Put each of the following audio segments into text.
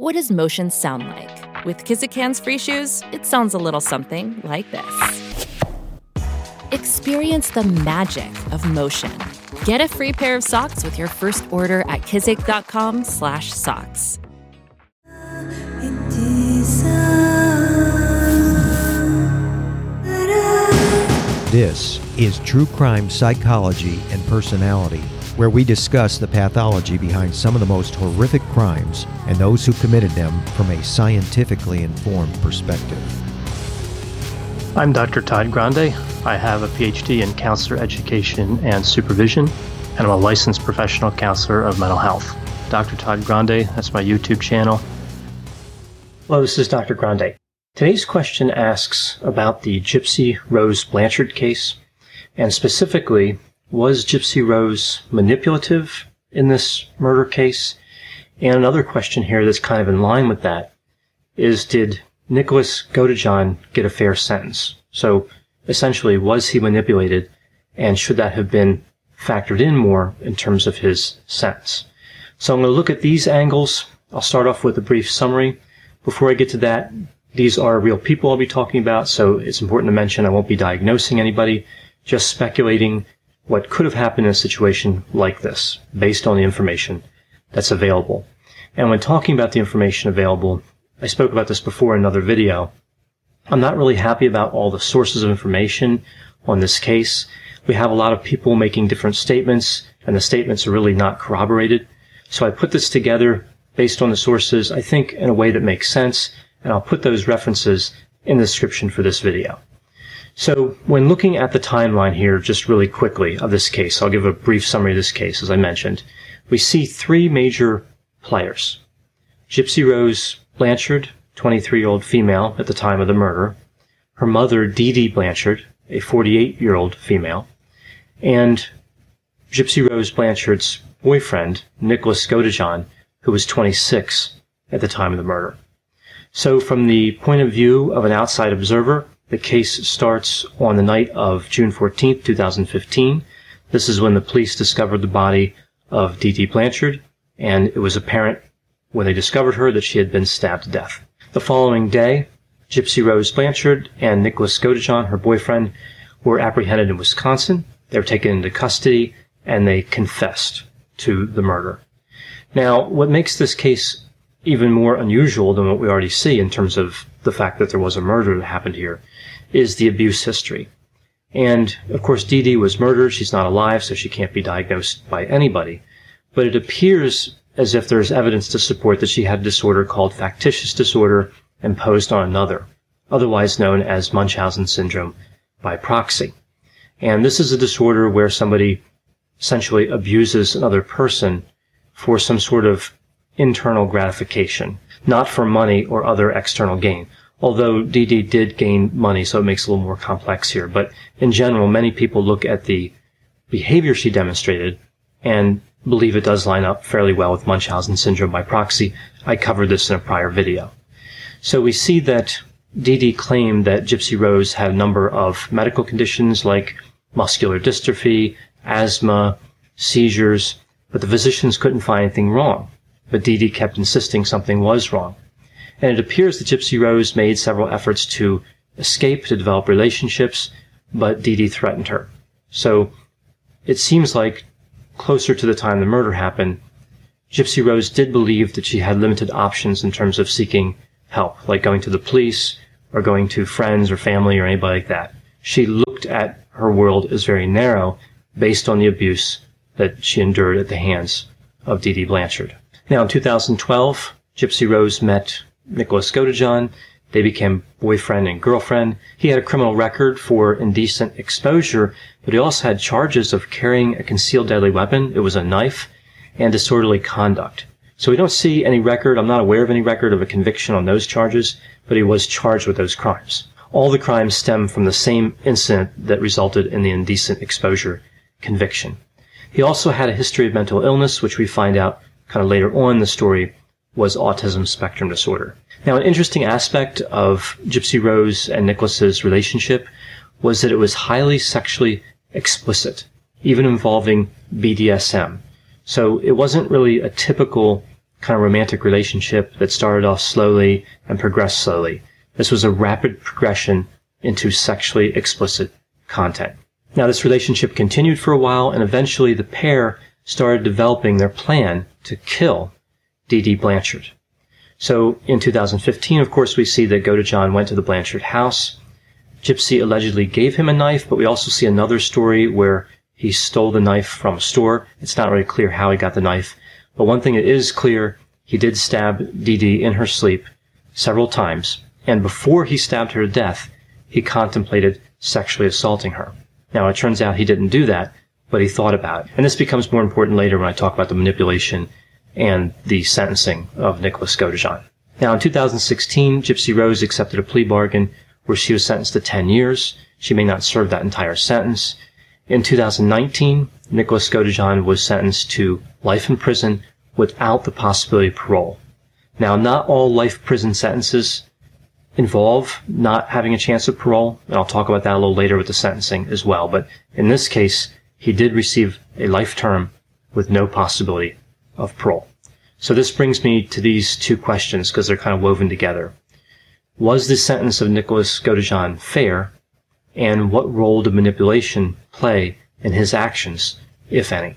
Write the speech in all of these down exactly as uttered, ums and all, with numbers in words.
What does motion sound like? With Kizik hands-free shoes, it sounds a little something like this. Experience the magic of motion. Get a free pair of socks with your first order at kizik.com slash socks. This is True Crime Psychology and Personality, where we discuss the pathology behind some of the most horrific crimes and those who committed them from a scientifically informed perspective. I'm Doctor Todd Grande. I have a P H D in counselor education and supervision, and I'm a licensed professional counselor of mental health. Doctor Todd Grande, that's my YouTube channel. Hello, this is Doctor Grande. Today's question asks about the Gypsy Rose Blanchard case, and specifically, was Gypsy Rose manipulative in this murder case? And another question here that's kind of in line with that is, did Nicholas Godejohn get a fair sentence? So essentially, was he manipulated, and should that have been factored in more in terms of his sentence? So I'm going to look at these angles. I'll start off with a brief summary. Before I get to that, these are real people I'll be talking about, so it's important to mention I won't be diagnosing anybody, just speculating what could have happened in a situation like this, based on the information that's available. And when talking about the information available, I spoke about this before in another video, I'm not really happy about all the sources of information on this case. We have a lot of people making different statements, and the statements are really not corroborated. So I put this together based on the sources, I think, in a way that makes sense, and I'll put those references in the description for this video. So when looking at the timeline here, just really quickly, of this case, I'll give a brief summary of this case, as I mentioned. We see three major players. Gypsy Rose Blanchard, twenty-three-year-old female at the time of the murder, her mother, Dee Dee Blanchard, a forty-eight-year-old female, and Gypsy Rose Blanchard's boyfriend, Nicholas Godejohn, who was twenty-six at the time of the murder. So from the point of view of an outside observer, the case starts on the night of June fourteenth, two thousand fifteen. This is when the police discovered the body of Dee Dee Blanchard, and it was apparent when they discovered her that she had been stabbed to death. The following day, Gypsy Rose Blanchard and Nicholas Godejohn, her boyfriend, were apprehended in Wisconsin. They were taken into custody, and they confessed to the murder. Now, what makes this case even more unusual than what we already see in terms of the fact that there was a murder that happened here is the abuse history. And, of course, Dee Dee was murdered. She's not alive, so she can't be diagnosed by anybody. But it appears as if there's evidence to support that she had a disorder called factitious disorder imposed on another, otherwise known as Munchausen syndrome by proxy. And this is a disorder where somebody essentially abuses another person for some sort of internal gratification, not for money or other external gain. Although Dee Dee did gain money, so it makes it a little more complex here. But in general, many people look at the behavior she demonstrated and believe it does line up fairly well with Munchausen syndrome by proxy. I covered this in a prior video. So we see that Dee Dee claimed that Gypsy Rose had a number of medical conditions like muscular dystrophy, asthma, seizures, but the physicians couldn't find anything wrong. But Dee Dee kept insisting something was wrong. And it appears that Gypsy Rose made several efforts to escape, to develop relationships, but Dee Dee threatened her. So it seems like closer to the time the murder happened, Gypsy Rose did believe that she had limited options in terms of seeking help, like going to the police or going to friends or family or anybody like that. She looked at her world as very narrow based on the abuse that she endured at the hands of Dee Dee Blanchard. Now, in two thousand twelve, Gypsy Rose met Nicholas Godejohn. They became boyfriend and girlfriend. He had a criminal record for indecent exposure, but he also had charges of carrying a concealed deadly weapon. It was a knife, and disorderly conduct. So we don't see any record. I'm not aware of any record of a conviction on those charges, but he was charged with those crimes. All the crimes stem from the same incident that resulted in the indecent exposure conviction. He also had a history of mental illness, which we find out kind of later on in the story was autism spectrum disorder. Now, an interesting aspect of Gypsy Rose and Nicholas's relationship was that it was highly sexually explicit, even involving B D S M. So it wasn't really a typical kind of romantic relationship that started off slowly and progressed slowly. This was a rapid progression into sexually explicit content. Now, this relationship continued for a while, and eventually the pair started developing their plan to kill Dee Dee Blanchard. So in two thousand fifteen, of course, we see that Godejohn went to the Blanchard house. Gypsy allegedly gave him a knife, but we also see another story where he stole the knife from a store. It's not really clear how he got the knife. But one thing that is clear, he did stab Dee Dee in her sleep several times. And before he stabbed her to death, he contemplated sexually assaulting her. Now, it turns out he didn't do that, but he thought about it. And this becomes more important later when I talk about the manipulation and the sentencing of Nicholas Godejohn. Now, in two thousand sixteen, Gypsy Rose accepted a plea bargain where she was sentenced to ten years. She may not serve that entire sentence. In two thousand nineteen, Nicholas Godejohn was sentenced to life in prison without the possibility of parole. Now, not all life prison sentences involve not having a chance of parole, and I'll talk about that a little later with the sentencing as well. But in this case, he did receive a life term with no possibility of parole. So this brings me to these two questions because they're kind of woven together. Was the sentence of Nicholas Godejohn fair, and what role did manipulation play in his actions, if any?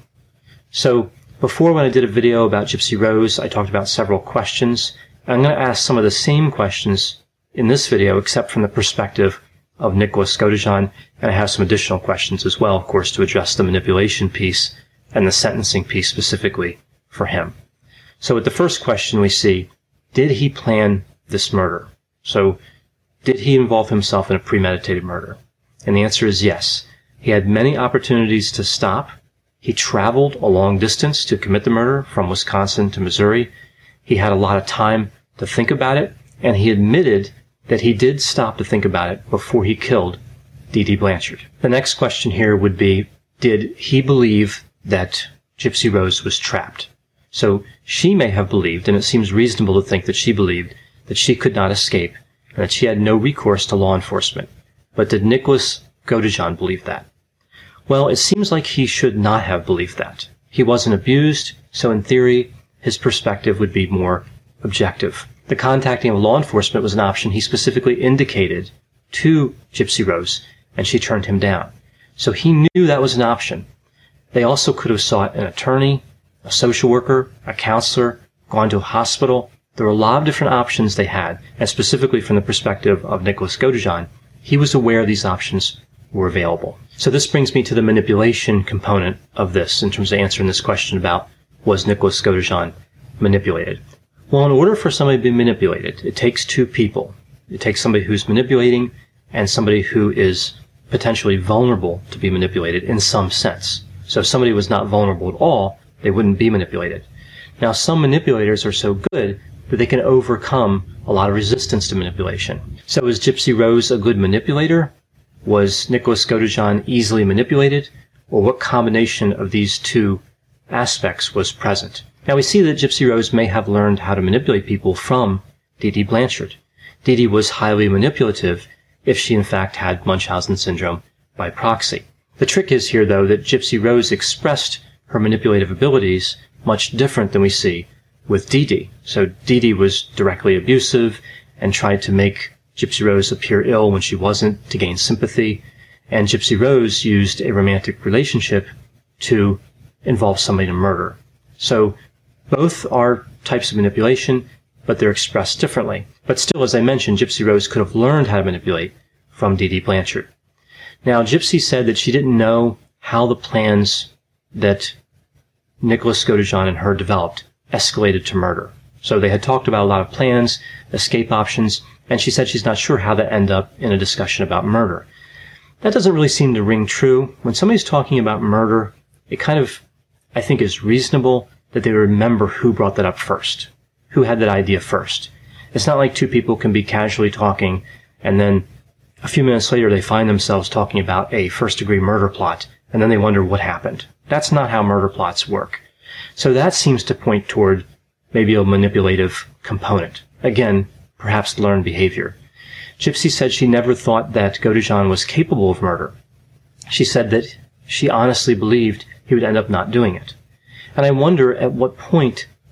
So before, when I did a video about Gypsy Rose, I talked about several questions. I'm going to ask some of the same questions in this video, except from the perspective of Nicholas Godejohn, and I have some additional questions as well, of course, to address the manipulation piece and the sentencing piece specifically for him. So with the first question we see, did he plan this murder? So did he involve himself in a premeditated murder? And the answer is yes. He had many opportunities to stop. He traveled a long distance to commit the murder from Wisconsin to Missouri. He had a lot of time to think about it, and he admitted that he did stop to think about it before he killed Dee Dee Blanchard. The next question here would be, did he believe that Gypsy Rose was trapped? So she may have believed, and it seems reasonable to think that she believed, that she could not escape and that she had no recourse to law enforcement. But did Nicholas Godejohn believe that? Well, it seems like he should not have believed that. He wasn't abused, so in theory, his perspective would be more objective. The contacting of law enforcement was an option he specifically indicated to Gypsy Rose, and she turned him down. So he knew that was an option. They also could have sought an attorney, a social worker, a counselor, gone to a hospital. There were a lot of different options they had, and specifically from the perspective of Nicholas Godejohn, he was aware these options were available. So this brings me to the manipulation component of this in terms of answering this question about, was Nicholas Godejohn manipulated? Well, in order for somebody to be manipulated, it takes two people. It takes somebody who's manipulating and somebody who is potentially vulnerable to be manipulated in some sense. So if somebody was not vulnerable at all, they wouldn't be manipulated. Now, some manipulators are so good that they can overcome a lot of resistance to manipulation. So is Gypsy Rose a good manipulator? Was Nicholas Godejohn easily manipulated? Or what combination of these two aspects was present? Now, we see that Gypsy Rose may have learned how to manipulate people from Dee Dee Blanchard. Dee Dee was highly manipulative if she in fact had Munchausen syndrome by proxy. The trick is here, though, that Gypsy Rose expressed her manipulative abilities much different than we see with Dee Dee. So Dee Dee was directly abusive and tried to make Gypsy Rose appear ill when she wasn't to gain sympathy, and Gypsy Rose used a romantic relationship to involve somebody in murder. So both are types of manipulation, but they're expressed differently. But still, as I mentioned, Gypsy Rose could have learned how to manipulate from Dee Dee Blanchard. Now, Gypsy said that she didn't know how the plans that Nicholas Godejohn and her developed escalated to murder. So they had talked about a lot of plans, escape options, and she said she's not sure how that ended up in a discussion about murder. That doesn't really seem to ring true. When somebody's talking about murder, it kind of, I think, is reasonable that they remember who brought that up first, who had that idea first. It's not like two people can be casually talking and then a few minutes later they find themselves talking about a first-degree murder plot and then they wonder what happened. That's not how murder plots work. So that seems to point toward maybe a manipulative component. Again, perhaps learned behavior. Gypsy said she never thought that Godejohn was capable of murder. She said that she honestly believed he would end up not doing it. And I wonder at what point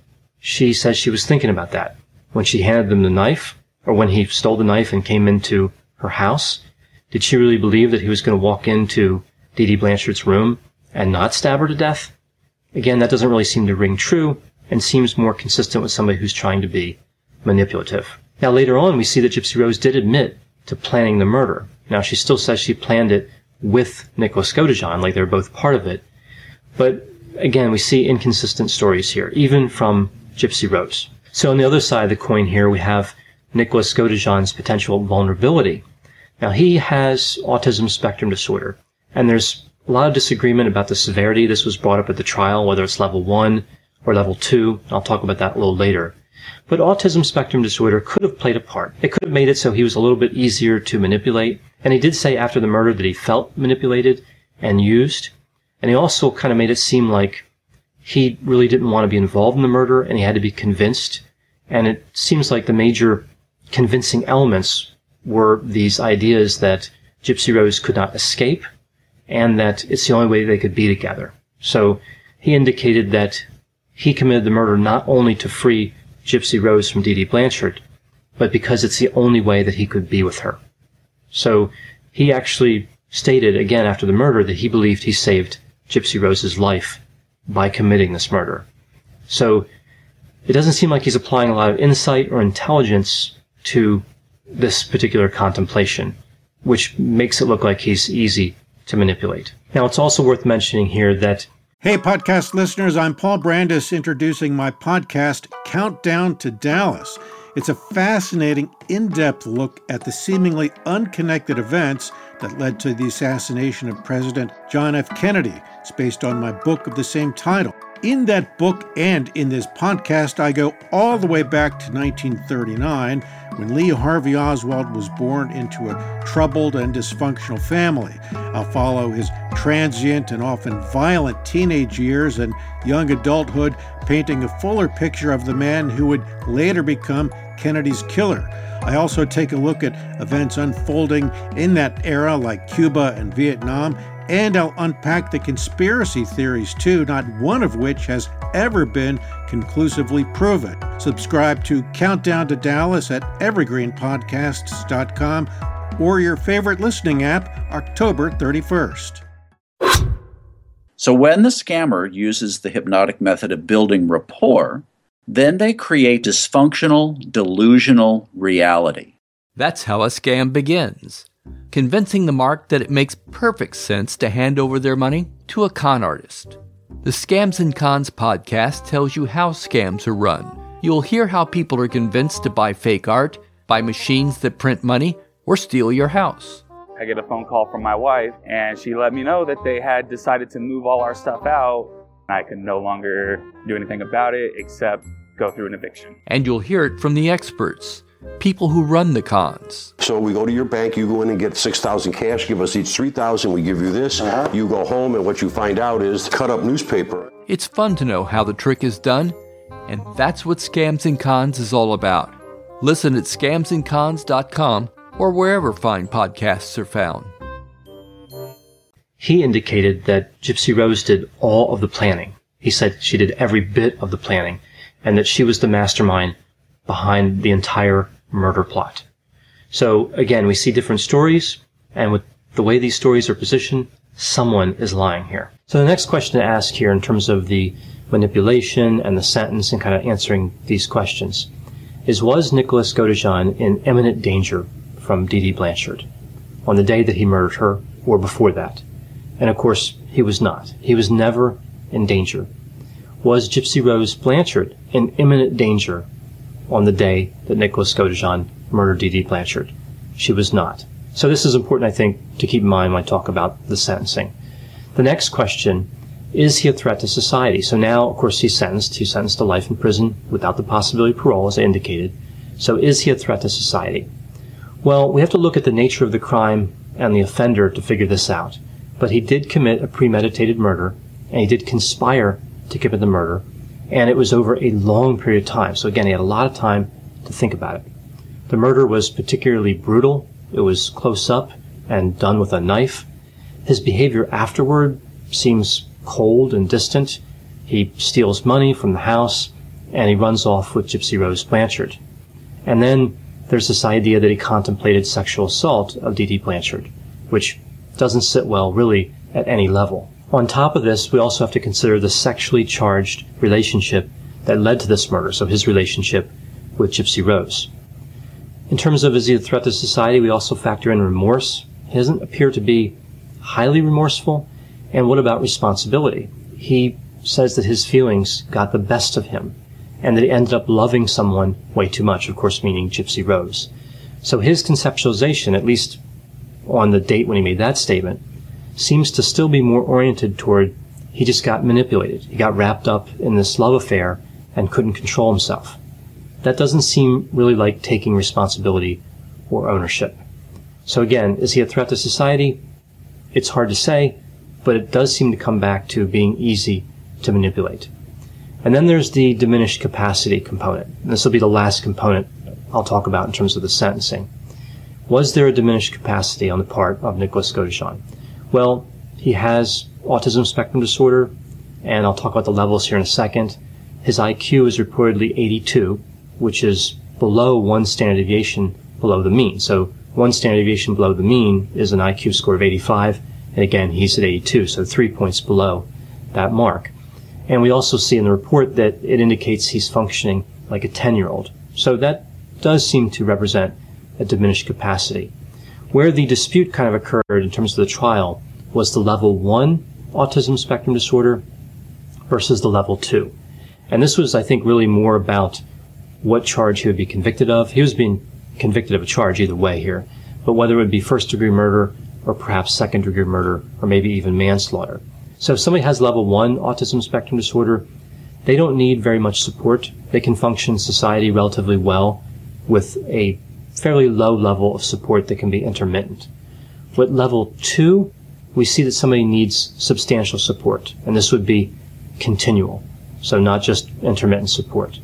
she says she was thinking about that when she handed them the knife, or when he stole the knife and came into her house. Did she really believe that he was going to walk into Dee Dee Blanchard's room and not stab her to death? Again, that doesn't really seem to ring true and seems more consistent with somebody who's trying to be manipulative. Now, later on, we see that Gypsy Rose did admit to planning the murder. Now, she still says she planned it with Nicholas Godejohn, like they're both part of it. But again, we see inconsistent stories here, even from Gypsy Rose. So on the other side of the coin here, we have Nicholas Godejohn's potential vulnerability. Now, he has autism spectrum disorder, and there's a lot of disagreement about the severity. This was brought up at the trial, whether it's level one or level two. I'll talk about that a little later. But autism spectrum disorder could have played a part. It could have made it so he was a little bit easier to manipulate. And he did say after the murder that he felt manipulated and used. And he also kind of made it seem like he really didn't want to be involved in the murder and he had to be convinced. And it seems like the major convincing elements were these ideas that Gypsy Rose could not escape and that it's the only way they could be together. So he indicated that he committed the murder not only to free Gypsy Rose from Dee Dee Blanchard, but because it's the only way that he could be with her. So he actually stated again after the murder that he believed he saved Gypsy Rose's life by committing this murder. So it doesn't seem like he's applying a lot of insight or intelligence to this particular contemplation, which makes it look like he's easy to manipulate. Now, it's also worth mentioning here that Hey, podcast listeners, I'm Paul Brandis introducing my podcast, Countdown to Dallas. It's a fascinating, in-depth look at the seemingly unconnected events that led to the assassination of President John F. Kennedy. It's based on my book of the same title. In that book and in this podcast, I go all the way back to nineteen thirty-nine, when Lee Harvey Oswald was born into a troubled and dysfunctional family. I'll follow his transient and often violent teenage years and young adulthood, painting a fuller picture of the man who would later become Kennedy's killer. I also take a look at events unfolding in that era like Cuba and Vietnam, and I'll unpack the conspiracy theories too, not one of which has ever been conclusively proven. Subscribe to Countdown to Dallas at evergreen podcasts dot com or your favorite listening app October thirty-first. So when the scammer uses the hypnotic method of building rapport, then they create dysfunctional, delusional reality. That's how a scam begins. Convincing the mark that it makes perfect sense to hand over their money to a con artist. The Scams and Cons podcast tells you how scams are run. You'll hear how people are convinced to buy fake art, buy machines that print money, or steal your house. I get a phone call from my wife, and she let me know that they had decided to move all our stuff out. I could no longer do anything about it except go through an eviction. And you'll hear it from the experts. People who run the cons. So we go to your bank, you go in and get six thousand cash, give us each three thousand, we give you this, uh-huh. You go home and what you find out is cut up newspaper. It's fun to know how the trick is done, and that's what Scams and Cons is all about. Listen at scams and cons dot com or wherever fine podcasts are found. He indicated that Gypsy Rose did all of the planning. He said she did every bit of the planning and that she was the mastermind behind the entire murder plot. So again, we see different stories, and with the way these stories are positioned, someone is lying here. So the next question to ask here in terms of the manipulation and the sentence and kind of answering these questions is, was Nicholas Godejohn in imminent danger from Dee Dee Blanchard on the day that he murdered her or before that? And of course, he was not. He was never in danger. Was Gypsy Rose Blanchard in imminent danger on the day that Nicholas Godejohn murdered Dee Dee Blanchard? She was not. So this is important, I think, to keep in mind when I talk about the sentencing. The next question, is he a threat to society? So now, of course, he's sentenced. He's sentenced to life in prison without the possibility of parole, as I indicated. So is he a threat to society? Well, we have to look at the nature of the crime and the offender to figure this out. But he did commit a premeditated murder, and he did conspire to commit the murder, and it was over a long period of time. So again, he had a lot of time to think about it. The murder was particularly brutal. It was close up and done with a knife. His behavior afterward seems cold and distant. He steals money from the house, and he runs off with Gypsy Rose Blanchard. And then there's this idea that he contemplated sexual assault of Dee Dee Blanchard, which doesn't sit well really at any level. On top of this, we also have to consider the sexually charged relationship that led to this murder, so his relationship with Gypsy Rose. In terms of is he a threat to society, we also factor in remorse. He doesn't appear to be highly remorseful. And what about responsibility? He says that his feelings got the best of him and that he ended up loving someone way too much, of course meaning Gypsy Rose. So his conceptualization, at least on the date when he made that statement, seems to still be more oriented toward he just got manipulated. He got wrapped up in this love affair and couldn't control himself. That doesn't seem really like taking responsibility or ownership. So again, is he a threat to society? It's hard to say, but it does seem to come back to being easy to manipulate. And then there's the diminished capacity component. And this will be the last component I'll talk about in terms of the sentencing. Was there a diminished capacity on the part of Nicholas Godejohn? Well, he has autism spectrum disorder, and I'll talk about the levels here in a second. His I Q is reportedly eighty-two, which is below one standard deviation below the mean. So one standard deviation below the mean is an I Q score of eighty-five, and again, he's at eighty-two, so three points below that mark. And we also see in the report that it indicates he's functioning like a ten-year-old. So that does seem to represent a diminished capacity. Where the dispute kind of occurred in terms of the trial was the level one autism spectrum disorder versus the level two. And this was, I think, really more about what charge he would be convicted of. He was being convicted of a charge either way here, but whether it would be first-degree murder or perhaps second-degree murder or maybe even manslaughter. So if somebody has level one autism spectrum disorder, they don't need very much support. They can function in society relatively well with a fairly low level of support that can be intermittent. With level two, we see that somebody needs substantial support, and this would be continual, so not just intermittent support.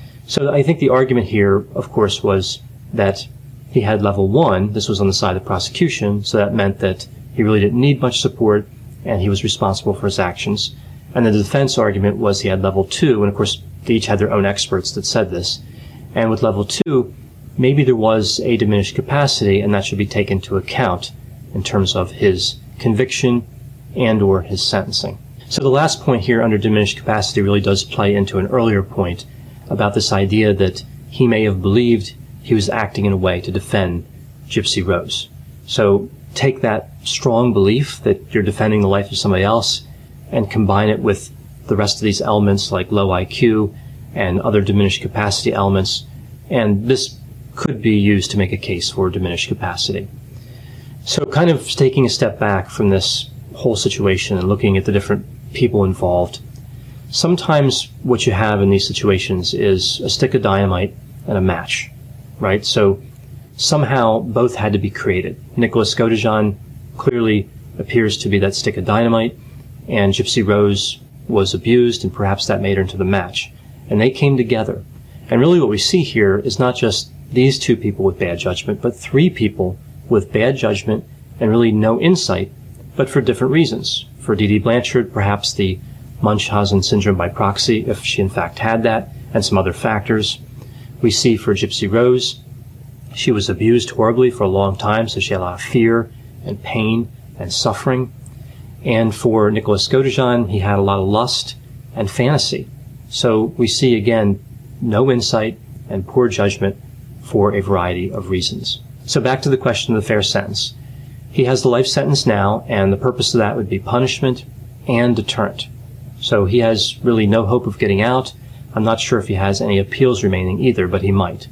So I think the argument here, of course, was that he had level one. This was on the side of the prosecution, so that meant that he really didn't need much support, and he was responsible for his actions. And the defense argument was he had level two, and of course, they each had their own experts that said this. And with level two, maybe there was a diminished capacity, and that should be taken into account in terms of his conviction and or his sentencing. So the last point here under diminished capacity really does play into an earlier point about this idea that he may have believed he was acting in a way to defend Gypsy Rose. So take that strong belief that you're defending the life of somebody else and combine it with the rest of these elements like low I Q and other diminished capacity elements, and this could be used to make a case for diminished capacity. So kind of taking a step back from this whole situation and looking at the different people involved, sometimes what you have in these situations is a stick of dynamite and a match, right? So somehow both had to be created. Nicholas Godejohn clearly appears to be that stick of dynamite, and Gypsy Rose was abused, and perhaps that made her into the match. And they came together. And really what we see here is not just these two people with bad judgment, but three people with bad judgment and really no insight, but for different reasons. For Dee Dee Blanchard, perhaps the Munchausen syndrome by proxy, if she in fact had that, and some other factors. We see for Gypsy Rose, she was abused horribly for a long time, so she had a lot of fear and pain and suffering. And for Nicholas Godejohn, he had a lot of lust and fantasy. So we see, again, no insight and poor judgment for a variety of reasons. So back to the question of the fair sentence. He has the life sentence now, and the purpose of that would be punishment and deterrent. So he has really no hope of getting out. I'm not sure if he has any appeals remaining either, but he might.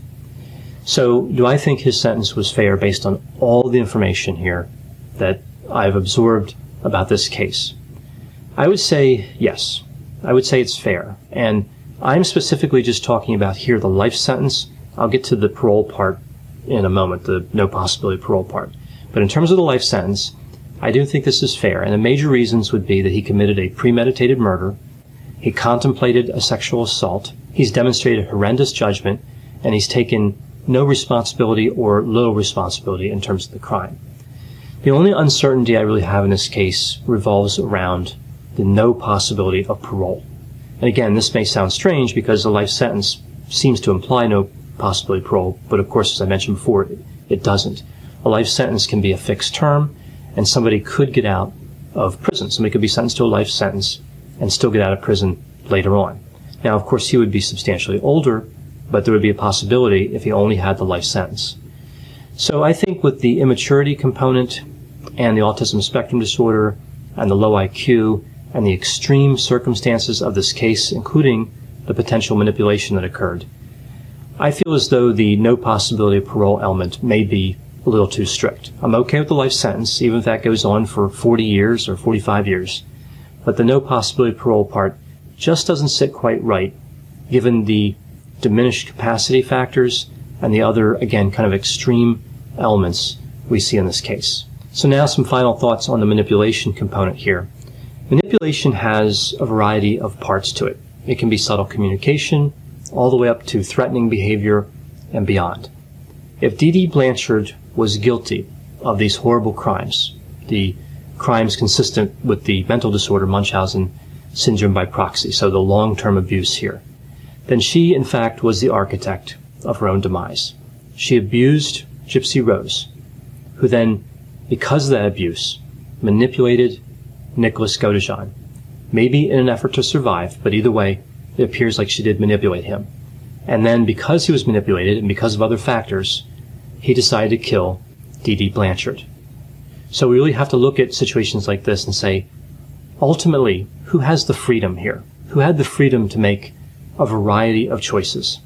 So do I think his sentence was fair based on all the information here that I've absorbed about this case? I would say yes. I would say it's fair. And I'm specifically just talking about here the life sentence. I'll get to the parole part in a moment, the no possibility parole part. But in terms of the life sentence, I do think this is fair. And the major reasons would be that he committed a premeditated murder, he contemplated a sexual assault, he's demonstrated horrendous judgment, and he's taken no responsibility or little responsibility in terms of the crime. The only uncertainty I really have in this case revolves around the no possibility of parole. And again, this may sound strange because a life sentence seems to imply no possibility of parole, but of course, as I mentioned before, it, it doesn't. A life sentence can be a fixed term, and somebody could get out of prison. Somebody could be sentenced to a life sentence and still get out of prison later on. Now, of course, he would be substantially older, but there would be a possibility if he only had the life sentence. So I think with the immaturity component and the autism spectrum disorder and the low I Q and the extreme circumstances of this case, including the potential manipulation that occurred, I feel as though the no possibility of parole element may be a little too strict. I'm okay with the life sentence, even if that goes on for forty years or forty-five years. But the no possibility of parole part just doesn't sit quite right, given the diminished capacity factors and the other, again, kind of extreme elements we see in this case. So now some final thoughts on the manipulation component here. Manipulation has a variety of parts to it. It can be subtle communication, all the way up to threatening behavior and beyond. If Dee Dee Blanchard was guilty of these horrible crimes, the crimes consistent with the mental disorder Munchausen syndrome by proxy, so the long-term abuse here, then she, in fact, was the architect of her own demise. She abused Gypsy Rose, who then, because of that abuse, manipulated Nicholas Godejohn, maybe in an effort to survive, but either way, it appears like she did manipulate him. And then, because he was manipulated and because of other factors, he decided to kill Dee Dee Blanchard. So we really have to look at situations like this and say, ultimately, who has the freedom here? Who had the freedom to make a variety of choices?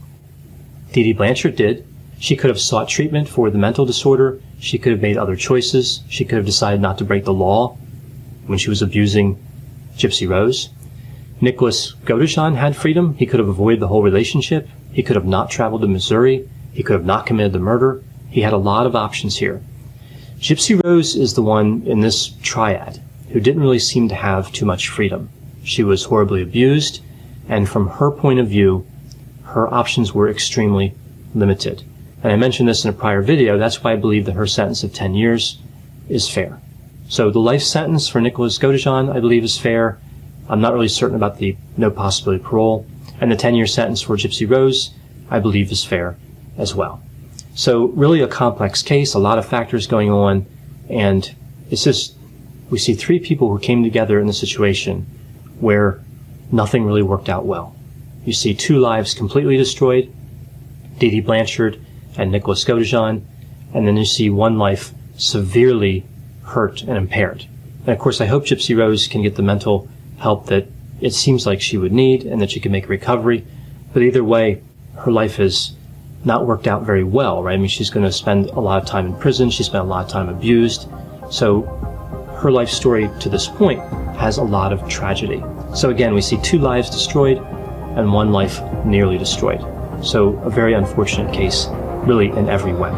Dee Dee Blanchard did. She could have sought treatment for the mental disorder. She could have made other choices. She could have decided not to break the law when she was abusing Gypsy Rose. Nicholas Godejohn had freedom. He could have avoided the whole relationship. He could have not traveled to Missouri. He could have not committed the murder. He had a lot of options here. Gypsy Rose is the one in this triad who didn't really seem to have too much freedom. She was horribly abused, and from her point of view, her options were extremely limited. And I mentioned this in a prior video. That's why I believe that her sentence of ten years is fair. So the life sentence for Nicholas Godejohn, I believe, is fair. I'm not really certain about the no possibility of parole. And the ten-year sentence for Gypsy Rose, I believe, is fair as well. So really a complex case, a lot of factors going on, and it's just, we see three people who came together in the situation where nothing really worked out well. You see two lives completely destroyed, Dee Dee Blanchard and Nicholas Godejohn, and then you see one life severely hurt and impaired. And of course, I hope Gypsy Rose can get the mental help that it seems like she would need and that she can make a recovery. But either way, her life has not worked out very well, right? I mean, she's going to spend a lot of time in prison. She spent a lot of time abused. So her life story to this point has a lot of tragedy. So again, we see two lives destroyed and one life nearly destroyed. So a very unfortunate case, really in every way.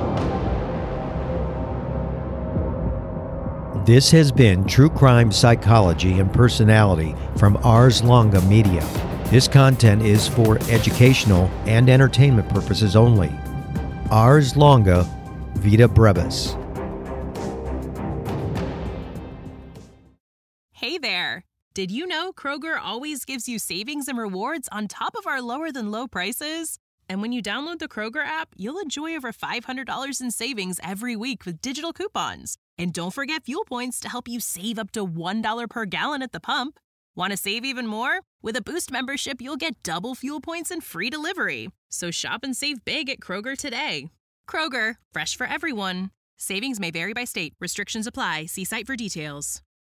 This has been True Crime Psychology and Personality from Ars Longa Media. This content is for educational and entertainment purposes only. Ars Longa, Vita Brevis. Hey there! Did you know Kroger always gives you savings and rewards on top of our lower-than-low prices? And when you download the Kroger app, you'll enjoy over five hundred dollars in savings every week with digital coupons. And don't forget fuel points to help you save up to one dollar per gallon at the pump. Want to save even more? With a Boost membership, you'll get double fuel points and free delivery. So shop and save big at Kroger today. Kroger, fresh for everyone. Savings may vary by state. Restrictions apply. See site for details.